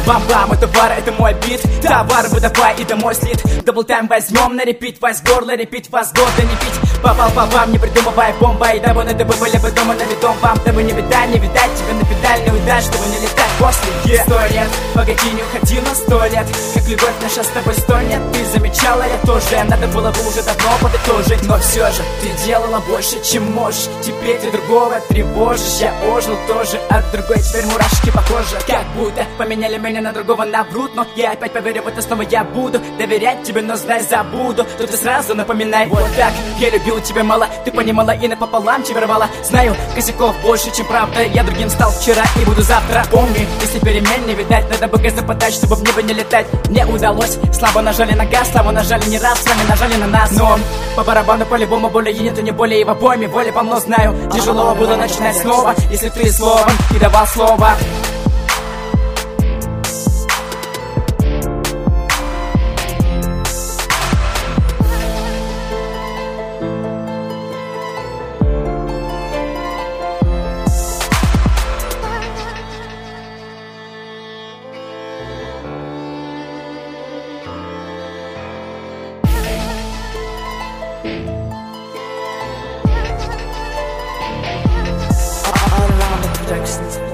Бам-бам, это бар, это мой бит. Товар выдавай, и домой слит. Даблтайм возьмем на репит. Вас горло репит, вас года не пить. Попал по вам, не придумывай бомба. И дабы на ДБ были бы дома на видом вам. Дабы не видать, не видать тебя на педаль. Не уйдать, чтобы не летать после 100 лет. Погоди, не уходи на 100 лет. Как любовь наша с тобой 100 лет. Ты замечала, я тоже. Надо было бы уже давно подытожить. Но все же ты делала больше, чем можешь. Теперь ты другого тревожишь. Я ожил тоже от другой. Теперь мурашки по коже. Как будто поменяли меня на другого, наврут. Но я опять поверю в это снова. Я буду доверять тебе, но знай, забуду. Тут ты сразу напоминай. Вот так, я любил тебя мало. Ты понимала и напополам тебя рвала. Знаю, косяков больше, чем правда. Я другим стал вчера и буду завтра. Помни, если перемен не видать, надо бы газ западать, чтобы в небо не летать. Не удалось, слабо нажали на газ. Слабо нажали не раз, с вами нажали на нас. Но по барабану по-любому более нету, не более и в обойме. Воли полно знаю, тяжело было начинать снова. Если ты словом и давал слово. All around the productions.